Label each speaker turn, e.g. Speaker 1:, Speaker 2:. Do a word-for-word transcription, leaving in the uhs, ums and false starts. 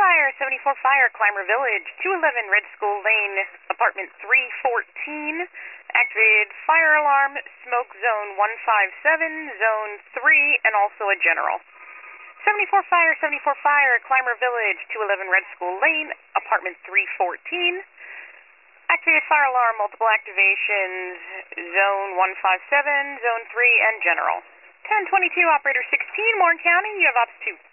Speaker 1: Fire, seventy-four Fire, Clymer Village, two eleven Red School Lane, apartment three fourteen. Activated fire alarm, smoke zone one five seven, zone three, and also a general. seventy-four Fire, seventy-four Fire, Clymer Village, two eleven Red School Lane, apartment three fourteen. Activated fire alarm, multiple activations, zone one five seven, zone three, and general. ten twenty-two, operator sixteen, Warren County, you have ops two.